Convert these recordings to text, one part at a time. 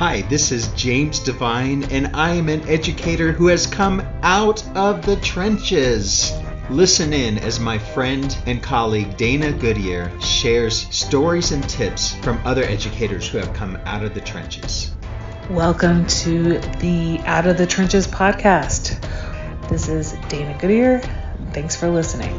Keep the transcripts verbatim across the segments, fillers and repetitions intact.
Hi, this is James Devine, and I am an educator who has come out of the trenches. Listen in as my friend and colleague Dana Goodyear shares stories and tips from other educators who have come out of the trenches. Welcome to the Out of the Trenches podcast. This is Dana Goodyear. Thanks for listening.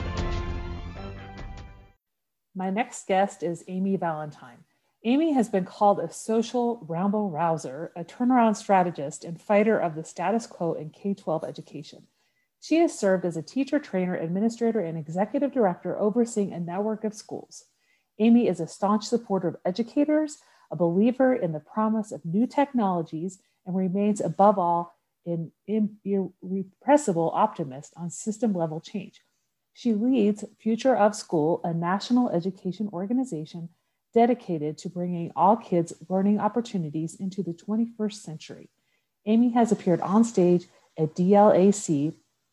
My next guest is Amy Valentine. Amy has been called a social ramble rouser, a turnaround strategist, and fighter of the status quo in K twelve education. She has served as a teacher, trainer, administrator, and executive director overseeing a network of schools. Amy is a staunch supporter of educators, a believer in the promise of new technologies, and remains above all an irrepressible optimist on system-level change. She leads Future of School, a national education organization dedicated to bringing all kids learning opportunities into the twenty-first century. Amy has appeared on stage at D L A C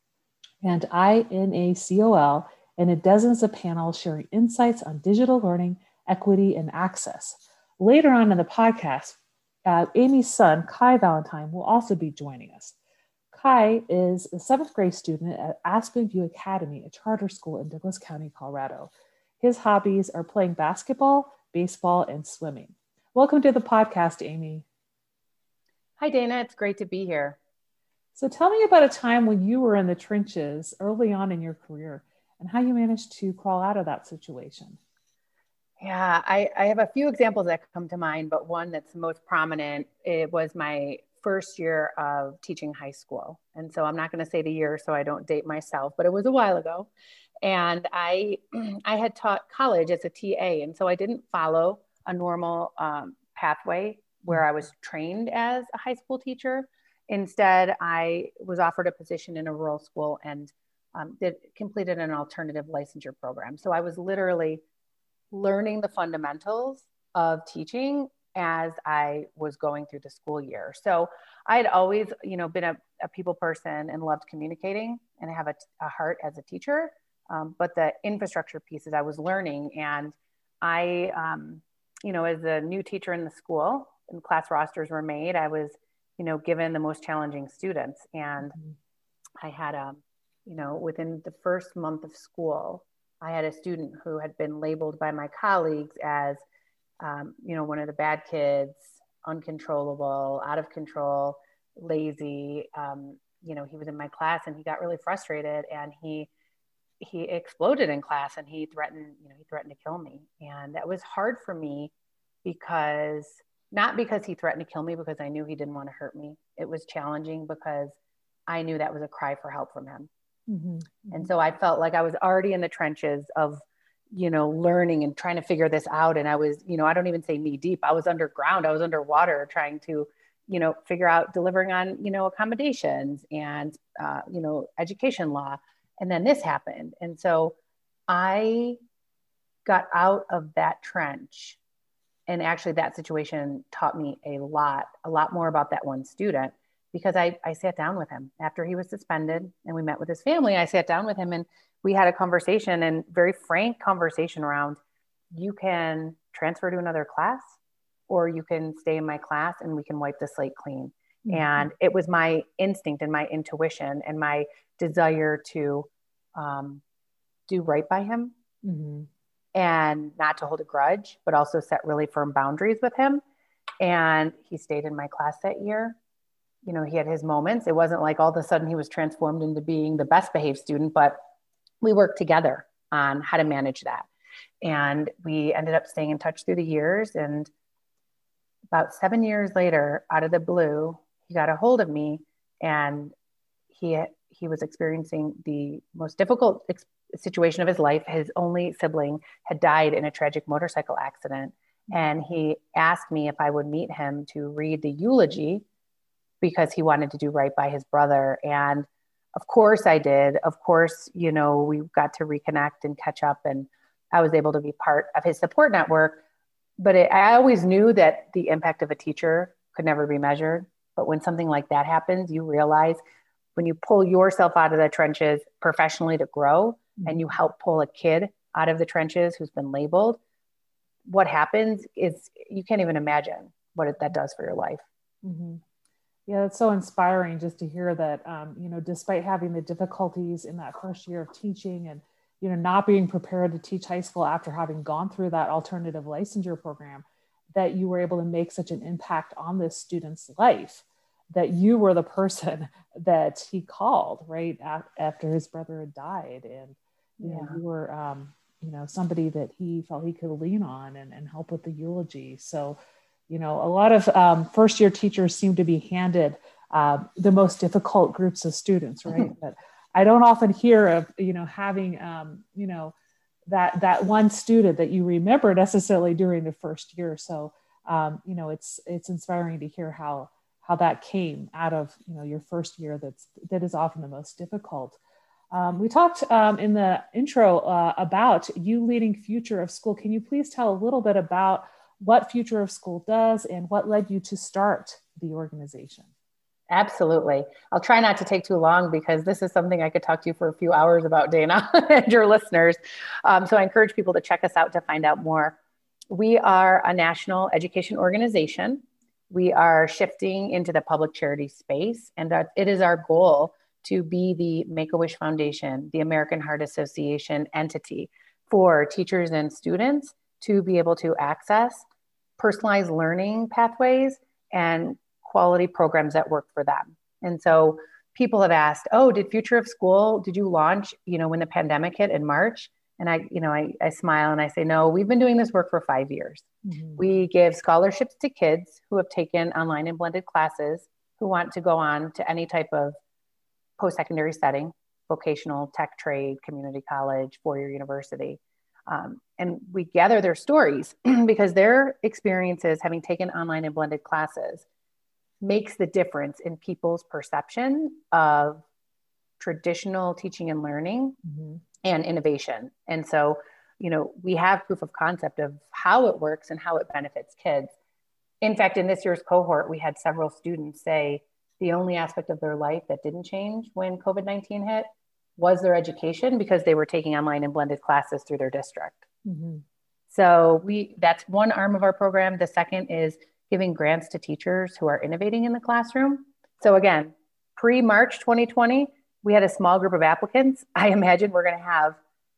and I N A C O L and in dozens of panels sharing insights on digital learning, equity, and access. Later on in the podcast, uh, Amy's son, Kai Valentine, will also be joining us. Kai is a seventh grade student at Aspen View Academy, a charter school in Douglas County, Colorado. His hobbies are playing basketball, baseball, and swimming. Welcome to the podcast, Amy. Hi, Dana. It's great to be here. So tell me about a time when you were in the trenches early on in your career and how you managed to crawl out of that situation. Yeah, I, I have a few examples that come to mind, but one that's most prominent, it was my first year of teaching high school. And so I'm not going to say the year so I don't date myself, but it was a while ago. And I, I had taught college as a T A. And so I didn't follow a normal um, pathway where I was trained as a high school teacher. Instead, I was offered a position in a rural school and um, did, completed an alternative licensure program. So I was literally learning the fundamentals of teaching as I was going through the school year. So I had always, you know, been a, a people person and loved communicating, and I have a, a heart as a teacher. Um, but the infrastructure pieces I was learning, and I, um, you know, as a new teacher in the school, and class rosters were made, I was, you know, given the most challenging students. And mm-hmm. I had a, you know, within the first month of school, I had a student who had been labeled by my colleagues as, um, you know, one of the bad kids, uncontrollable, out of control, lazy. Um, you know, he was in my class and he got really frustrated, and he he exploded in class, and he threatened, you know, he threatened to kill me. And that was hard for me because, not because he threatened to kill me because I knew he didn't want to hurt me. It was challenging because I knew that was a cry for help from him. Mm-hmm. And so I felt like I was already in the trenches of, you know, learning and trying to figure this out. And I was, you know, I don't even say knee deep. I was underground. I was underwater trying to, you know, figure out delivering on, you know, accommodations and, uh, you know, education law. And then this happened. And so I got out of that trench. And actually that situation taught me a lot, a lot more about that one student, because I, I sat down with him after he was suspended and we met with his family. I sat down with him and we had a conversation, and very frank conversation around, you can transfer to another class or you can stay in my class and we can wipe the slate clean. Mm-hmm. And it was my instinct and my intuition and my desire to um, do right by him. Mm-hmm. And not to hold a grudge, but also set really firm boundaries with him. And he stayed in my class that year. You know, he had his moments. It wasn't like all of a sudden he was transformed into being the best behaved student, but we worked together on how to manage that. And we ended up staying in touch through the years. And about seven years later, out of the blue, he got a hold of me, and he he was experiencing the most difficult ex- situation of his life. His only sibling had died in a tragic motorcycle accident. And he asked me if I would meet him to read the eulogy because he wanted to do right by his brother. And of course I did. Of course, you know, we got to reconnect and catch up, and I was able to be part of his support network. But it, I always knew that the impact of a teacher could never be measured. But when something like that happens, you realize when you pull yourself out of the trenches professionally to grow, mm-hmm. and you help pull a kid out of the trenches who's been labeled, what happens is you can't even imagine. what it, that does for your life. Mm-hmm. Yeah, it's so inspiring just to hear that, um, you know, despite having the difficulties in that first year of teaching and, you know, not being prepared to teach high school after having gone through that alternative licensure program, that you were able to make such an impact on this student's life, that you were the person that he called right after his brother had died. And, you yeah. know, you were, um, you know, somebody that he felt he could lean on and, and help with the eulogy. So, you know, a lot of um, first year teachers seem to be handed uh, the most difficult groups of students, right? Mm-hmm. But I don't often hear of, you know, having, um, you know, that, that one student that you remember necessarily during the first year. So, um, you know, it's, it's inspiring to hear how, how that came out of, you know, your first year. That's, that is often the most difficult. Um, we talked um, in the intro uh, about you leading Future of School. Can you please tell a little bit about what Future of School does and what led you to start the organization? Absolutely. I'll try not to take too long because this is something I could talk to you for a few hours about, Dana, and your listeners. Um, so I encourage people to check us out to find out more. We are a national education organization. We are shifting into the public charity space, and that it is our goal to be the Make-A-Wish Foundation, the American Heart Association entity for teachers and students to be able to access personalized learning pathways and quality programs that work for them. And so people have asked, oh, did Future of School, did you launch, you know, when the pandemic hit in March? And I, you know, I, I smile and I say, no, we've been doing this work for five years. Mm-hmm. We give scholarships to kids who have taken online and blended classes who want to go on to any type of post-secondary setting, vocational, tech, trade, community college, four-year university. Um, and we gather their stories because their experiences having taken online and blended classes makes the difference in people's perception of traditional teaching and learning mm-hmm. and innovation. And so, you know, we have proof of concept of how it works and how it benefits kids. In fact, in this year's cohort, we had several students say the only aspect of their life that didn't change when COVID nineteen hit was their education because they were taking online and blended classes through their district. Mm-hmm. So we that's one arm of our program. The second is giving grants to teachers who are innovating in the classroom. So again, pre-March twenty twenty, we had a small group of applicants. I imagine we're going to have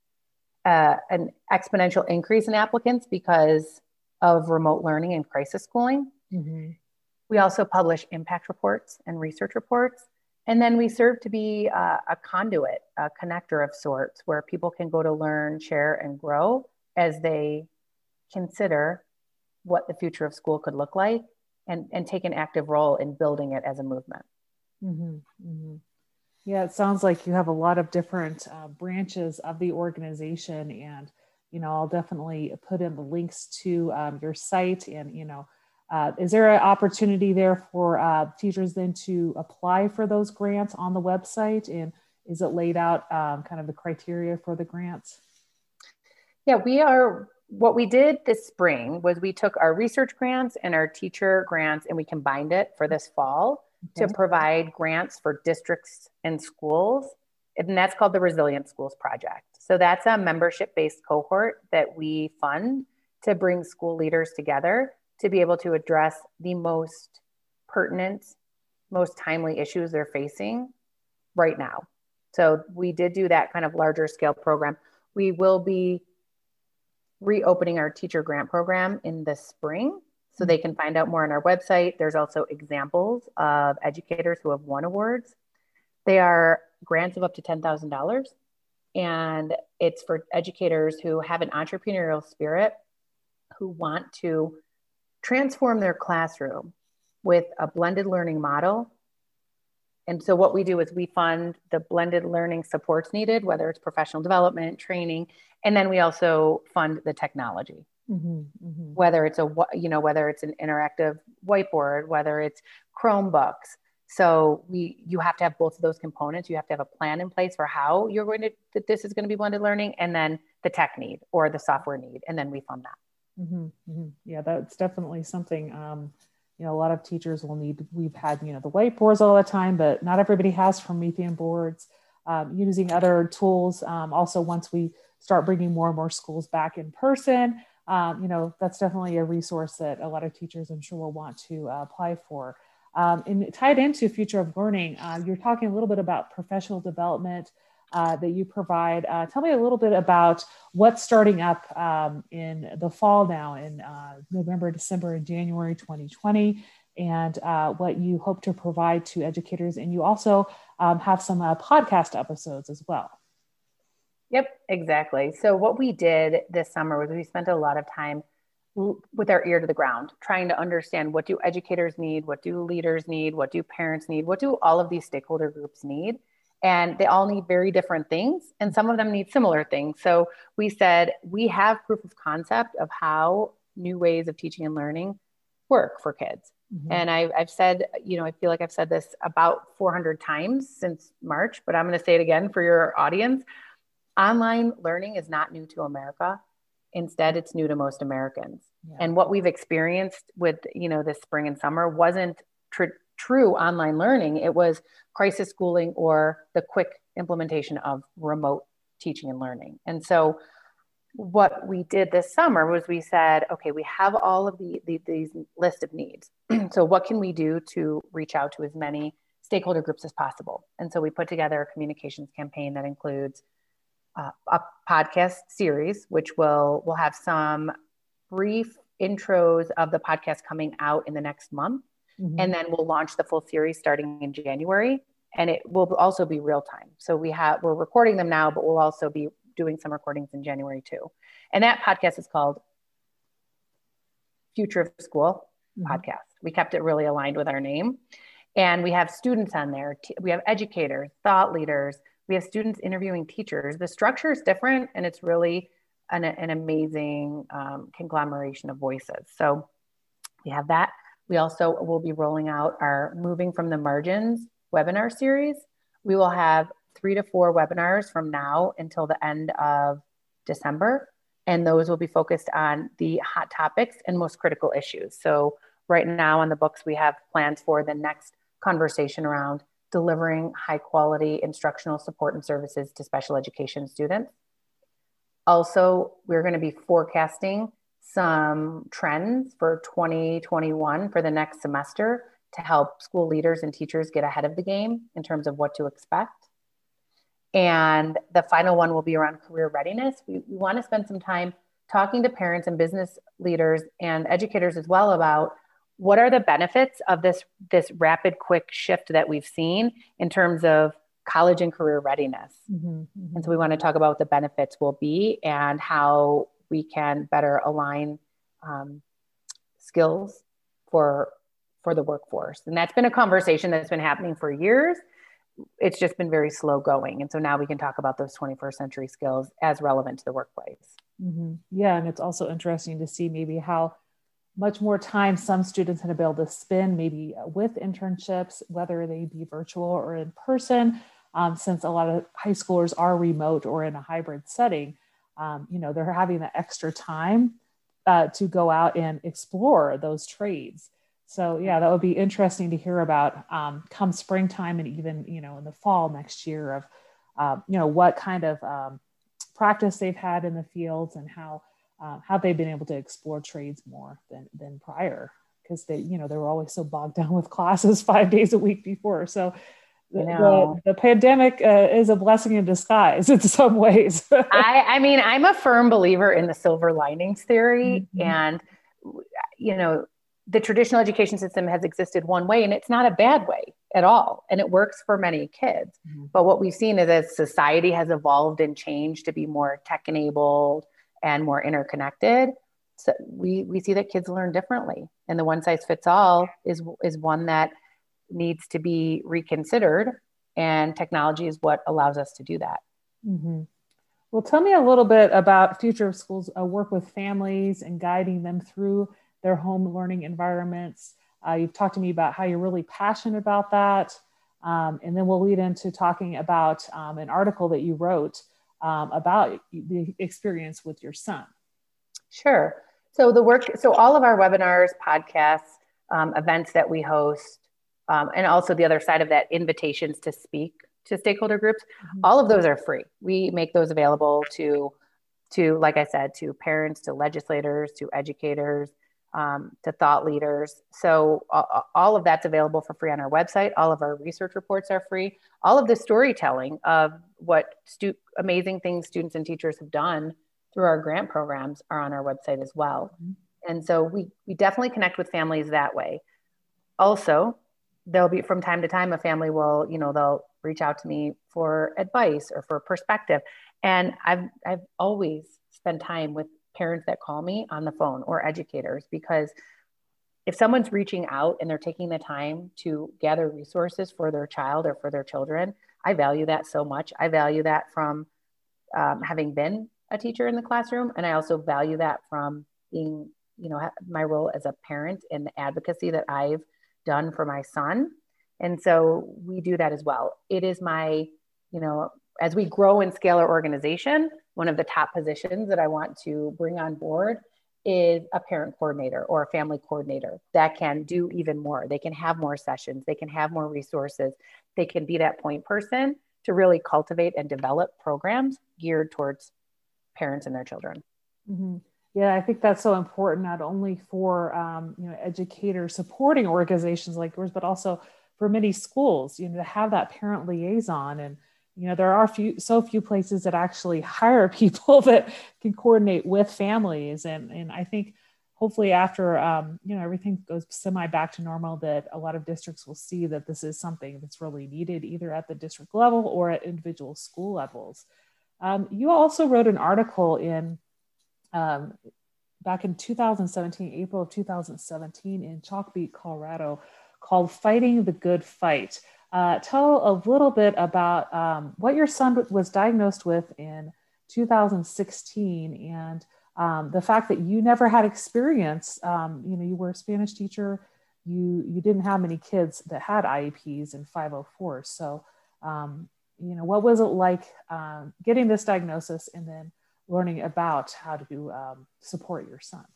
uh, an exponential increase in applicants because of remote learning and crisis schooling. Mm-hmm. We also publish impact reports and research reports. And then we serve to be uh, a conduit, a connector of sorts, where people can go to learn, share, and grow as they consider what the future of school could look like and, and take an active role in building it as a movement. Mm-hmm, mm-hmm. Yeah, it sounds like you have a lot of different uh, branches of the organization, and, you know, I'll definitely put in the links to um, your site. And, you know, uh, is there an opportunity there for uh, teachers then to apply for those grants on the website? And is it laid out um, kind of the criteria for the grants? Yeah, we are. What we did this spring was we took our research grants and our teacher grants and we combined it for this fall okay. to provide grants for districts and schools. And that's called the Resilient Schools Project. So that's a membership-based cohort that we fund to bring school leaders together to be able to address the most pertinent, most timely issues they're facing right now. So we did do that kind of larger scale program. We will be reopening our teacher grant program in the spring, so they can find out more on our website. There's also examples of educators who have won awards. They are grants of up to ten thousand dollars, and it's for educators who have an entrepreneurial spirit, who want to transform their classroom with a blended learning model. And so what we do is we fund the blended learning supports needed, whether it's professional development, training, and then we also fund the technology, mm-hmm, mm-hmm. whether it's a, you know, whether it's an interactive whiteboard, whether it's Chromebooks. So we, you have to have both of those components. You have to have a plan in place for how you're going to, that this is going to be blended learning, and then the tech need or the software need, and then we fund that. Mm-hmm, mm-hmm. Yeah, that's definitely something, um, you know, a lot of teachers will need. We've had, you know, the whiteboards all the time, but not everybody has Promethean boards, um, using other tools. Um, also, once we start bringing more and more schools back in person, um, you know, that's definitely a resource that a lot of teachers, I'm sure, will want to uh, apply for. Um, and tied into Future of Learning, uh, you're talking a little bit about professional development uh, that you provide. Uh, tell me a little bit about what's starting up um, in the fall now in uh, November, December, and January twenty twenty, and uh, what you hope to provide to educators. And you also um, have some uh, podcast episodes as well. Yep, exactly. So what we did this summer was we spent a lot of time with our ear to the ground, trying to understand what do educators need, what do leaders need, what do parents need, what do all of these stakeholder groups need? And they all need very different things, and some of them need similar things. So we said, we have proof of concept of how new ways of teaching and learning work for kids. Mm-hmm. And I, I've said, you know, I feel like I've said this about four hundred times since March, but I'm going to say it again for your audience. Online learning is not new to America. Instead, it's new to most Americans. Yeah. And what we've experienced with, you know, this spring and summer wasn't tr- true online learning. It was crisis schooling or the quick implementation of remote teaching and learning. And so what we did this summer was we said, okay, we have all of the, the these list of needs. So what can we do to reach out to as many stakeholder groups as possible? And so we put together a communications campaign that includes Uh, a podcast series, which will will have some brief intros of the podcast coming out in the next month. Mm-hmm. And then we'll launch the full series starting in January. And it will also be real time. So we have, we're recording them now, but we'll also be doing some recordings in January too. And that podcast is called Future of School mm-hmm. Podcast. We kept it really aligned with our name. And we have students on there. We have educators, thought leaders. We have students interviewing teachers. The structure is different, and it's really an, an amazing um, conglomeration of voices. So we have that. We also will be rolling out our Moving from the Margins webinar series. We will have three to four webinars from now until the end of December, and those will be focused on the hot topics and most critical issues. So right now on the books, we have plans for the next conversation around delivering high quality instructional support and services to special education students. Also, we're going to be forecasting some trends for twenty twenty-one for the next semester to help school leaders and teachers get ahead of the game in terms of what to expect. And the final one will be around career readiness. We, we want to spend some time talking to parents and business leaders and educators as well about what are the benefits of this, this rapid, quick shift that we've seen in terms of college and career readiness. Mm-hmm, mm-hmm. And so we want to talk about what the benefits will be and how we can better align um, skills for, for the workforce. And that's been a conversation that's been happening for years. It's just been very slow going. And so now we can talk about those twenty-first century skills as relevant to the workplace. Mm-hmm. Yeah. And it's also interesting to see maybe how much more time some students have been able to spend maybe with internships, whether they be virtual or in person, um, since a lot of high schoolers are remote or in a hybrid setting. Um, you know, they're having the extra time uh, to go out and explore those trades. So yeah, that would be interesting to hear about um, come springtime and even, you know, in the fall next year of, uh, you know, what kind of um, practice they've had in the fields and how uh, how they've been able to explore trades more than than prior, because they, you know, they were always so bogged down with classes five days a week before. So the, the, the pandemic uh, is a blessing in disguise in some ways. I, I mean, I'm a firm believer in the silver linings theory. Mm-hmm. And, you know, the traditional education system has existed one way, and it's not a bad way at all. And it works for many kids. Mm-hmm. But what we've seen is that society has evolved and changed to be more tech-enabled and more interconnected. So we, we see that kids learn differently. And the one size fits all is, is one that needs to be reconsidered. And technology is what allows us to do that. Mm-hmm. Well, tell me a little bit about Future of Schools uh, work with families and guiding them through their home learning environments. Uh, you've talked to me about how you're really passionate about that. Um, and then we'll lead into talking about um, an article that you wrote um, about the experience with your son. Sure. So the work, so all of our webinars, podcasts, um, events that we host, um, and also the other side of that, invitations to speak to stakeholder groups, mm-hmm. all of those are free. We make those available to to, like I said, to parents, to legislators, to educators, um, to thought leaders. So uh, all of that's available for free on our website. All of our research reports are free. All of the storytelling of what stu- amazing things students and teachers have done through our grant programs are on our website as well. Mm-hmm. And so we, we definitely connect with families that way. Also, there'll be from time to time, a family will, you know, they'll reach out to me for advice or for perspective. And I've, I've always spent time with parents that call me on the phone or educators, because if someone's reaching out and they're taking the time to gather resources for their child or for their children, I value that so much. I value that from um, having been a teacher in the classroom. And I also value that from being, you know, my role as a parent and the advocacy that I've done for my son. And so we do that as well. It is my, you know, as we grow and scale our organization, one of the top positions that I want to bring on board is a parent coordinator or a family coordinator that can do even more. They can have more sessions. They can have more resources. They can be that point person to really cultivate and develop programs geared towards parents and their children. Mm-hmm. Yeah, I think that's so important, not only for um, you know, educators supporting organizations like yours, but also for many schools, you know, to have that parent liaison. And, you know, there are few, so few places that actually hire people that can coordinate with families. And, and I think hopefully after, um, you know, everything goes semi back to normal, that a lot of districts will see that this is something that's really needed either at the district level or at individual school levels. Um, you also wrote an article in um, back in two thousand seventeen, April of two thousand seventeen in Chalkbeat, Colorado, called Fighting the Good Fight. Uh, tell a little bit about um, what your son was diagnosed with in two thousand sixteen and um, the fact that you never had experience. Um, you know, you were a Spanish teacher. You you didn't have many kids that had I E Ps and five oh fours. So, um, you know, what was it like um, getting this diagnosis and then learning about how to um, support your son?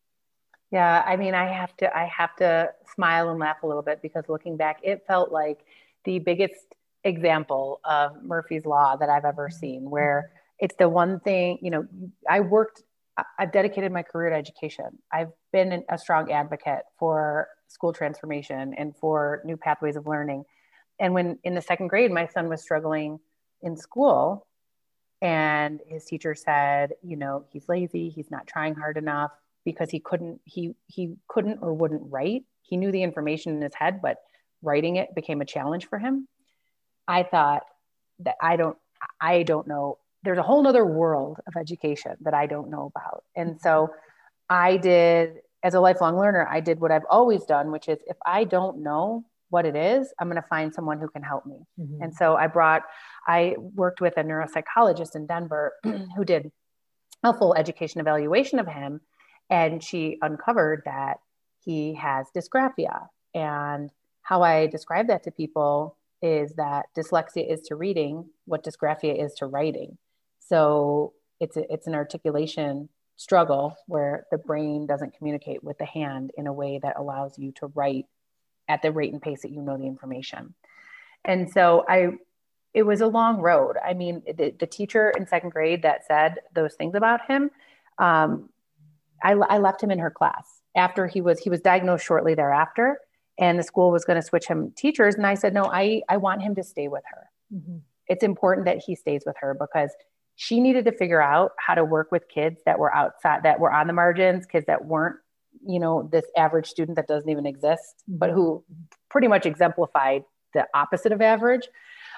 Yeah, I mean, I have to, I have to smile and laugh a little bit, because looking back, it felt like the biggest example of Murphy's Law that I've ever seen, where it's the one thing, you know, I worked, I've dedicated my career to education. I've been a strong advocate for school transformation and for new pathways of learning. And when in the second grade, my son was struggling in school, and his teacher said, you know, he's lazy, he's not trying hard enough, because he couldn't, he, he couldn't or wouldn't write. He knew the information in his head, but writing it became a challenge for him. I thought that I don't, I don't know. There's a whole nother world of education that I don't know about. And so I did, as a lifelong learner, I did what I've always done, which is if I don't know what it is, I'm going to find someone who can help me. Mm-hmm. And so I brought, I worked with a neuropsychologist in Denver who did a full education evaluation of him. And she uncovered that he has dysgraphia. And how I describe that to people is that dyslexia is to reading what dysgraphia is to writing. So it's a, it's an articulation struggle where the brain doesn't communicate with the hand in a way that allows you to write at the rate and pace that you know the information. And so I, it was a long road. I mean, the, the teacher in second grade that said those things about him, um, I, I left him in her class after he was, he was diagnosed shortly thereafter, and the school was going to switch him teachers. And I said, no, I, I want him to stay with her. Mm-hmm. It's important that he stays with her, because she needed to figure out how to work with kids that were outside, that were on the margins, kids that weren't, you know, this average student that doesn't even exist, but who pretty much exemplified the opposite of average.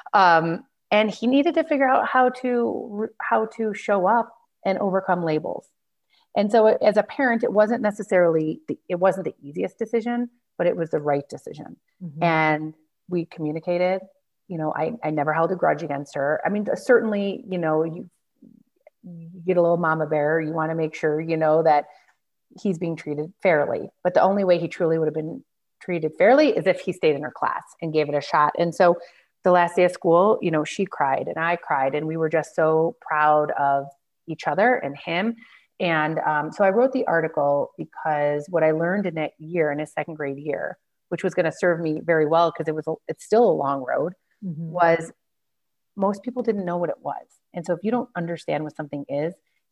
Um, and he needed to figure out how to, how to show up and overcome labels. And so as a parent, it wasn't necessarily, the, it wasn't the easiest decision, but it was the right decision. Mm-hmm. And we communicated, you know, I, I never held a grudge against her. I mean, certainly, you know, you, you get a little mama bear, you want to make sure, you know, that he's being treated fairly, but the only way he truly would have been treated fairly is if he stayed in her class and gave it a shot. And so the last day of school, you know, she cried and I cried, and we were just so proud of each other and him. And um, so I wrote the article because what I learned in that year, in his second grade year, which was going to serve me very well because it was, a, it's still a long road, mm-hmm. was most people didn't know what it was. And so if you don't understand what something is,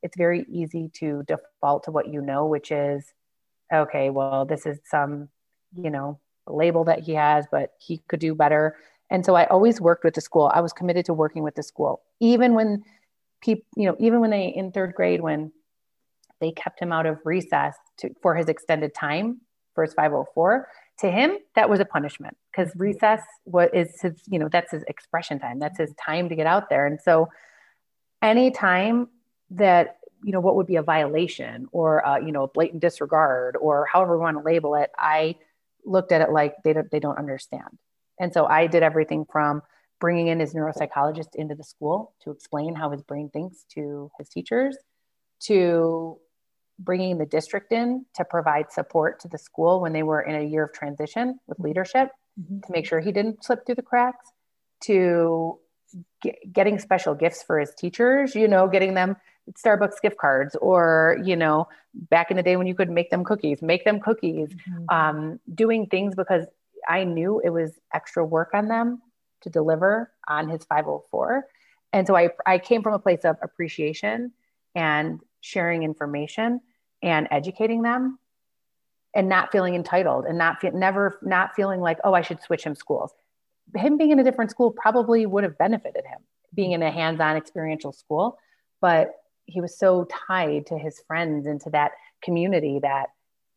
it's very easy to default to what you know, which is, okay, well, this is some, you know, label that he has, but he could do better. And so I always worked with the school. I was committed to working with the school, even when people, you know, even when they, in third grade, when they kept him out of recess to, for his extended time for his five oh four, to him, that was a punishment, because recess what is his, you know, that's his expression time. That's his time to get out there. And so any time that, you know, what would be a violation or, uh, you know, blatant disregard or however we want to label it, I looked at it like they don't, they don't understand. And so I did everything from bringing in his neuropsychologist into the school to explain how his brain thinks to his teachers, to bringing the district in to provide support to the school when they were in a year of transition with leadership, mm-hmm. to make sure he didn't slip through the cracks, to get, getting special gifts for his teachers, you know, getting them Starbucks gift cards, or, you know, back in the day when you could make them cookies, make them cookies, mm-hmm. um, doing things because I knew it was extra work on them to deliver on his five oh four. And so I, I came from a place of appreciation and sharing information and educating them, and not feeling entitled, and not fe- never not feeling like, oh, I should switch him schools. Him being in a different school probably would have benefited him, being in a hands-on experiential school, but he was so tied to his friends and to that community that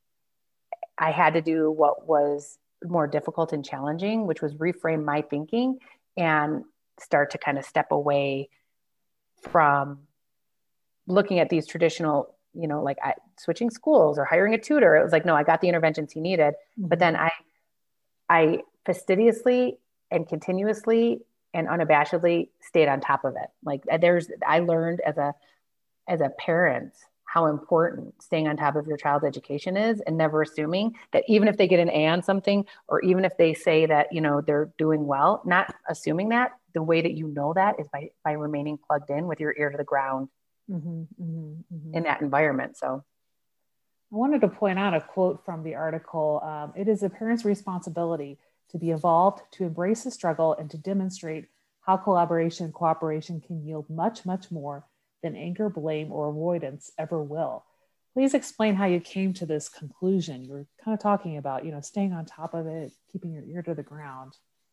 I had to do what was more difficult and challenging, which was reframe my thinking and start to kind of step away from looking at these traditional, you know, like I, switching schools or hiring a tutor. It was like, no, I got the interventions he needed. Mm-hmm. But then I, I fastidiously and continuously and unabashedly stayed on top of it. Like there's, I learned as a, as a parent, how important staying on top of your child's education is, and never assuming that even if they get an A on something, or even if they say that, you know, they're doing well, not assuming that. The way that you know that is by, by remaining plugged in with your ear to the ground. Mm-hmm, mm-hmm, mm-hmm. in that environment. So I wanted to point out a quote from the article. Um, it is a parent's responsibility to be involved, to embrace the struggle, and to demonstrate how collaboration and cooperation can yield much, much more than anger, blame, or avoidance ever will. Please explain how you came to this conclusion. You were kind of talking about, you know, staying on top of it, keeping your ear to the ground.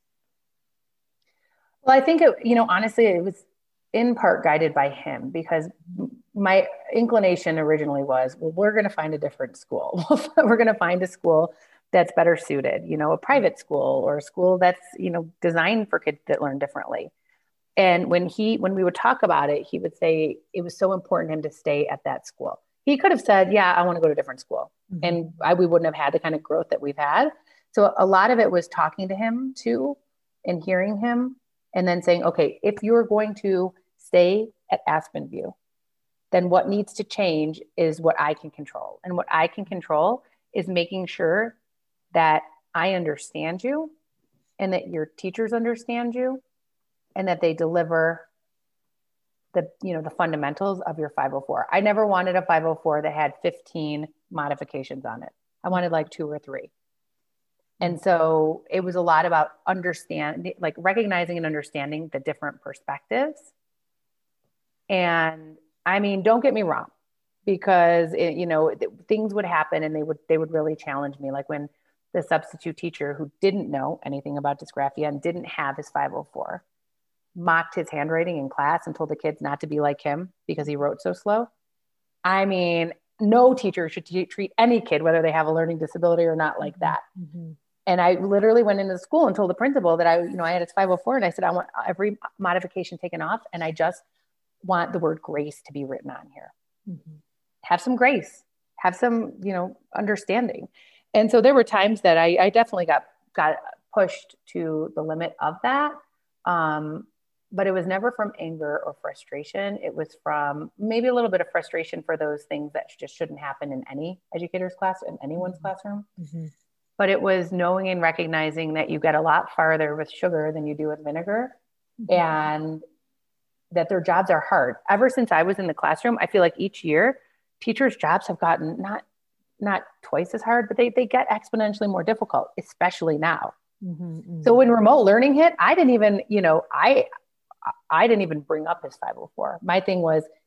Well, I think, it, you know, honestly, it was in part guided by him, because my inclination originally was, well, we're going to find a different school. We're going to find a school that's better suited, you know, a private school or a school that's, you know, designed for kids that learn differently. And when he, when we would talk about it, he would say it was so important to him to stay at that school. He could have said, yeah, I want to go to a different school. Mm-hmm. And I, we wouldn't have had the kind of growth that we've had. So a lot of it was talking to him too, and hearing him, and then saying, okay, if you're going to stay at Aspen View, then what needs to change is what I can control. And what I can control is making sure that I understand you, and that your teachers understand you, and that they deliver the, you know, the fundamentals of your five oh four. I never wanted a five oh four that had fifteen modifications on it. I wanted like two or three. And so it was a lot about understand, like recognizing and understanding the different perspectives. And I mean, don't get me wrong, because it, you know, things would happen and they would, they would really challenge me. Like when the substitute teacher, who didn't know anything about dysgraphia and didn't have his five oh four, mocked his handwriting in class and told the kids not to be like him because he wrote so slow. I mean, no teacher should t- treat any kid, whether they have a learning disability or not, like that. Mm-hmm. And I literally went into the school and told the principal that I, you know, I had his five oh four, and I said, I want every modification taken off. And I just want the word grace to be written on here. Mm-hmm. Have some grace, have some, you know, understanding. And so there were times that I, I definitely got, got pushed to the limit of that. Um, but it was never from anger or frustration. It was from maybe a little bit of frustration for those things that just shouldn't happen in any educator's class, in anyone's mm-hmm. classroom. Mm-hmm. But it was knowing and recognizing that you get a lot farther with sugar than you do with vinegar, mm-hmm. and that their jobs are hard. Ever since I was in the classroom, I feel like each year teachers' jobs have gotten not, not twice as hard, but they, they get exponentially more difficult, especially now. Mm-hmm, mm-hmm. So when remote learning hit, I didn't even, you know, I, I didn't even bring up his five oh four. My thing was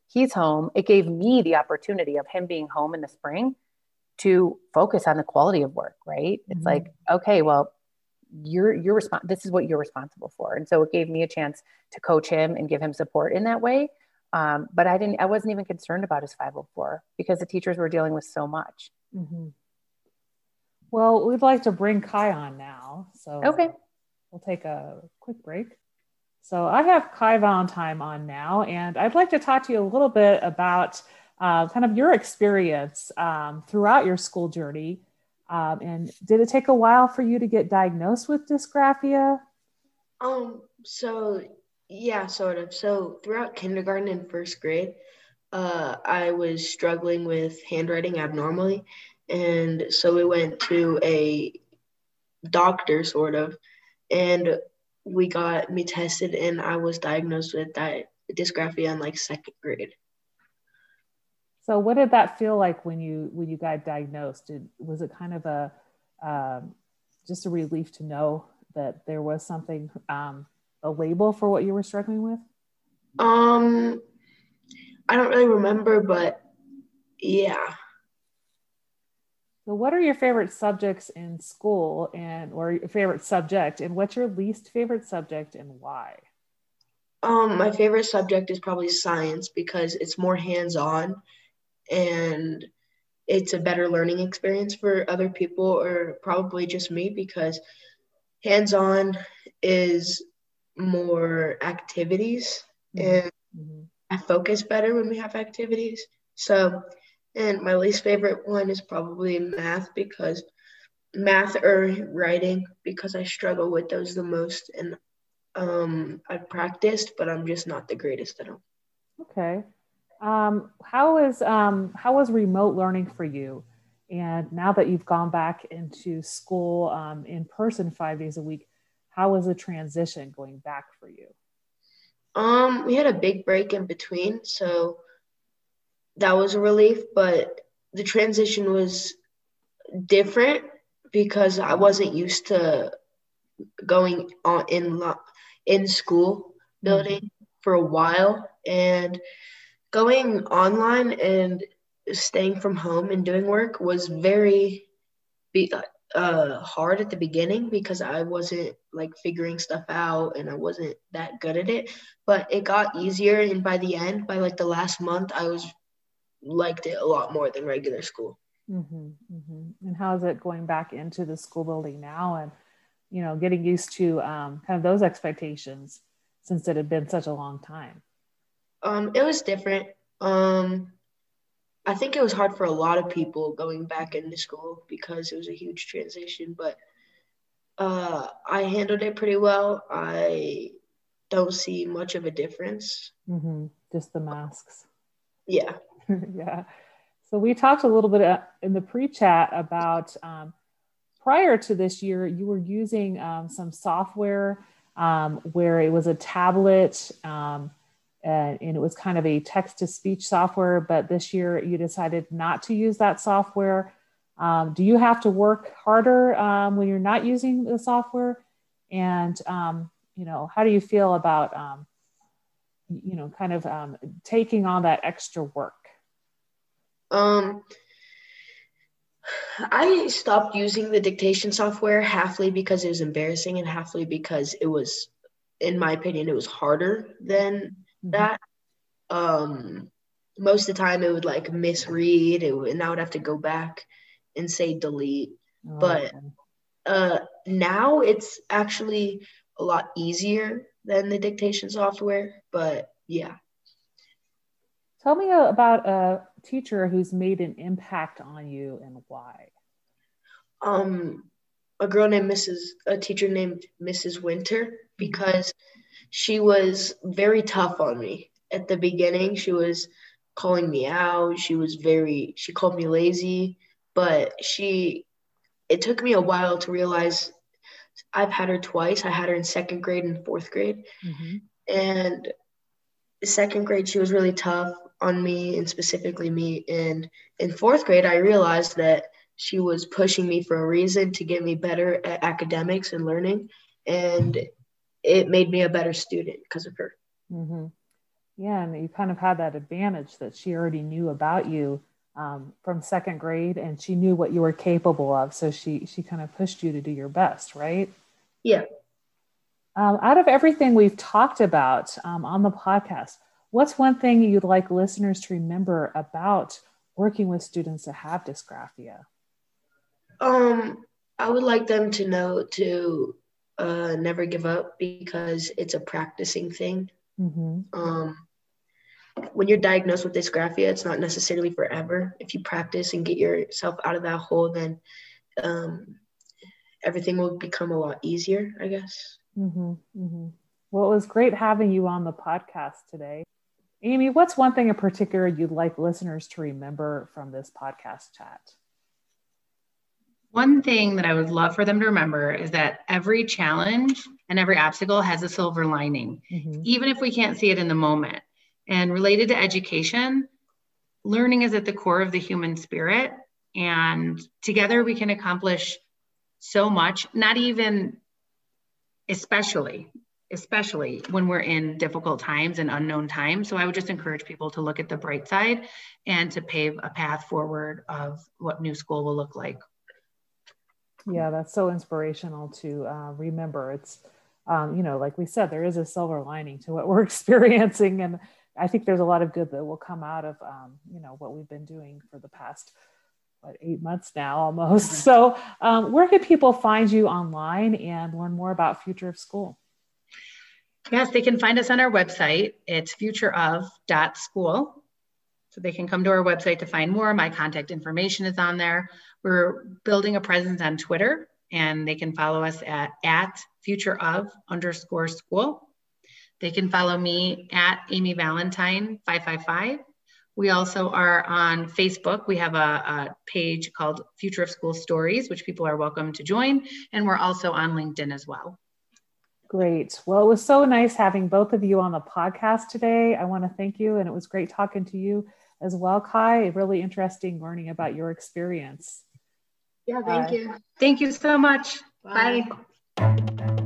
he's home. It gave me the opportunity of him being home in the spring to focus on the quality of work, right? Mm-hmm. It's like, okay, well, you're, you're respons- this is what you're responsible for. And so it gave me a chance to coach him and give him support in that way. Um, but I didn't, I wasn't even concerned about his five oh four because the teachers were dealing with so much. Mm-hmm. Well, we'd like to bring Kai on now. So okay, we'll take a quick break. So I have Kai Valentine on now, and I'd like to talk to you a little bit about uh, kind of your experience um, throughout your school journey. Um, and did it take a while for you to get diagnosed with dysgraphia? Um, so yeah, sort of. So throughout kindergarten and first grade, uh, I was struggling with handwriting abnormally. And so we went to a doctor, sort of, and we got me tested, and I was diagnosed with that dysgraphia in like second grade. So what did that feel like when you when you got diagnosed? Did, was it kind of a um, just a relief to know that there was something, um, a label for what you were struggling with? Um, I don't really remember, but yeah. So what are your favorite subjects in school, and or your favorite subject, and what's your least favorite subject and why? Um, my favorite subject is probably science because it's more hands-on and it's a better learning experience for other people, or probably just me, because hands-on is more activities, mm-hmm. and mm-hmm. I focus better when we have activities. So, and my least favorite one is probably math, because math or writing, because I struggle with those the most, and um, I've practiced, but I'm just not the greatest at them. Okay. Um, how is um, how was remote learning for you? And now that you've gone back into school um, in person five days a week, how was the transition going back for you? Um, we had a big break in between, so that was a relief, but the transition was different because I wasn't used to going on in in school building mm-hmm. for a while, and going online and staying from home and doing work was very be, uh, hard at the beginning because I wasn't like figuring stuff out and I wasn't that good at it, but it got easier. And by the end, by like the last month, I was liked it a lot more than regular school. Mm-hmm, mm-hmm. And how is it going back into the school building now, and, you know, getting used to um, kind of those expectations since it had been such a long time? Um, it was different. Um, I think it was hard for a lot of people going back into school because it was a huge transition, but uh, I handled it pretty well. I don't see much of a difference. Mm-hmm. Just the masks. Yeah. Yeah. So we talked a little bit in the pre-chat about um, prior to this year, you were using um, some software um, where it was a tablet um, and, and it was kind of a text-to-speech software, but this year you decided not to use that software. Um, do you have to work harder um, when you're not using the software? And, um, you know, how do you feel about, um, you know, kind of um, taking on that extra work? Um, I stopped using the dictation software halfly because it was embarrassing and halfly because it was, in my opinion, it was harder than mm-hmm. that. Um, most of the time it would like misread it, and I would have to go back and say delete. Oh, but okay. uh, now it's actually a lot easier than the dictation software, but yeah. Tell me about a teacher who's made an impact on you and why. Um, a girl named Missus a teacher named Missus Winter, because she was very tough on me at the beginning. She was calling me out. She was very, she called me lazy, but she, it took me a while to realize I've had her twice. I had her in second grade and fourth grade. Mm-hmm. And second grade, she was really tough on me, and specifically me. And in fourth grade, I realized that she was pushing me for a reason, to get me better at academics and learning. And it made me a better student because of her. Mm-hmm. Yeah, and you kind of had that advantage that she already knew about you um, from second grade, and she knew what you were capable of. So she she kind of pushed you to do your best, right? Yeah. Um, out of everything we've talked about um, on the podcast, what's one thing you'd like listeners to remember about working with students that have dysgraphia? Um, I would like them to know to uh, never give up because it's a practicing thing. Mm-hmm. Um, when you're diagnosed with dysgraphia, it's not necessarily forever. If you practice and get yourself out of that hole, then um, everything will become a lot easier, I guess. Mm-hmm. Mm-hmm. Well, it was great having you on the podcast today. Amy, what's one thing in particular you'd like listeners to remember from this podcast chat? One thing that I would love for them to remember is that every challenge and every obstacle has a silver lining, mm-hmm. even if we can't see it in the moment. And related to education, learning is at the core of the human spirit. And together we can accomplish so much, not even especially, especially when we're in difficult times and unknown times. So I would just encourage people to look at the bright side and to pave a path forward of what New School will look like. Yeah, that's so inspirational to uh, remember. It's, um, you know, like we said, there is a silver lining to what we're experiencing. And I think there's a lot of good that will come out of, um, you know, what we've been doing for the past, what, eight months now almost. Mm-hmm. So um, where can people find you online and learn more about Future of School? Yes, they can find us on our website. It's future of dot school. So they can come to our website to find more. My contact information is on there. We're building a presence on Twitter, and they can follow us at, at futureof underscore school. They can follow me at Amy Valentine five five five. We also are on Facebook. We have a, a page called Future of School Stories, which people are welcome to join. And we're also on LinkedIn as well. Great. Well, it was so nice having both of you on the podcast today. I want to thank you. And it was great talking to you as well, Kai. Really interesting learning about your experience. Yeah, thank uh, you. Thank you so much. Bye. Bye.